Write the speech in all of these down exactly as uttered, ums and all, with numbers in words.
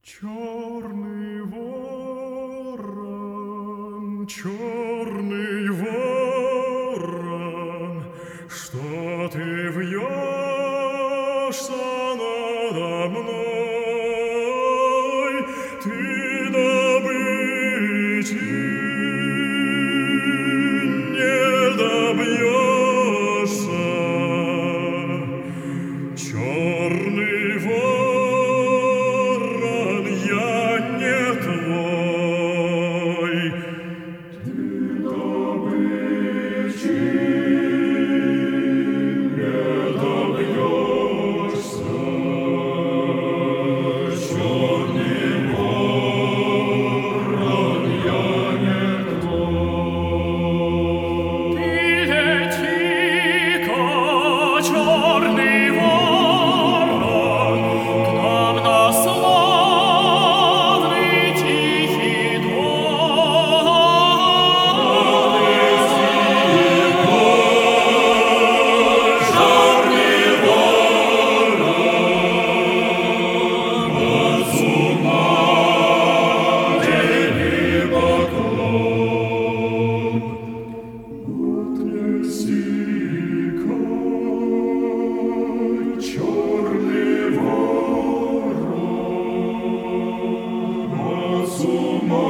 Черный ворон, черный ворон, что ты вьешься надо мной, ты добычи не добьешься. Черный ворон, я не твой, ты добычи не добьешься. Черный ворон, я не твой. Ты лети-ка, черный ворон, к нам на славный тихий дом. Лети-ка, черный ворон, отцу матери поклон. Отнеси-ка, черный ворон, отцу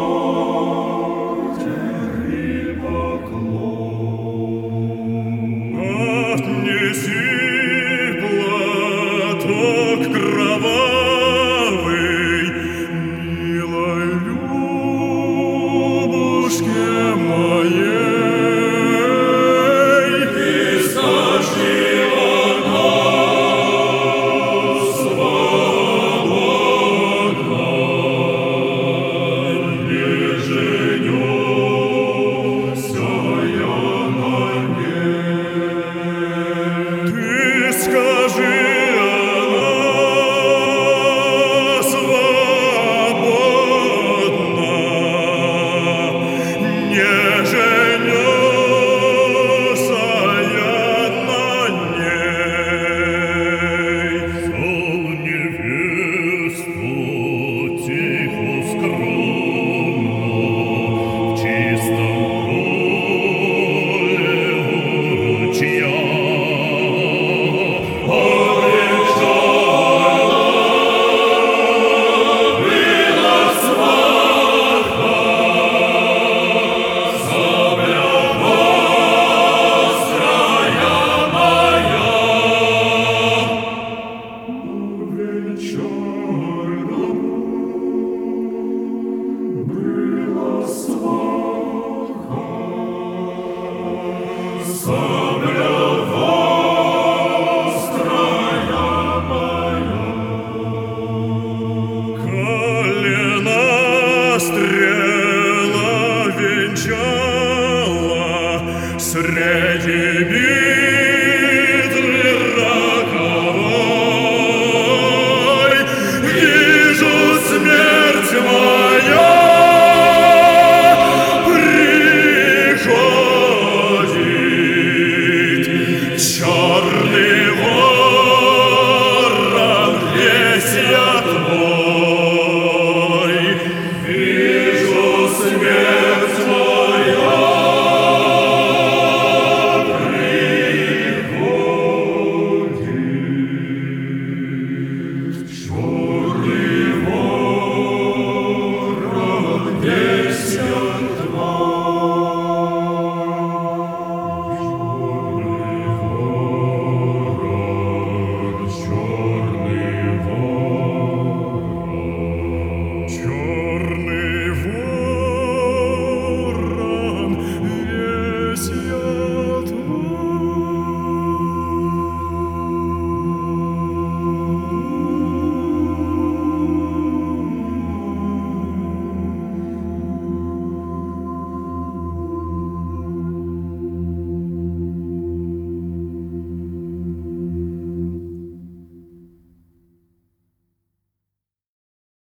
матери поклон. Отнеси платок кровавый милой Любушке моей, и скажи, она свободна, не женюся я на ней. Ты скажи, она свободна, не женюся я на ней. Взял невесту тихо, скромно, в чистом поле у ручья. Обречена была сваха, сабля острая моя. Обречена была сваха, сабля острая моя. Колено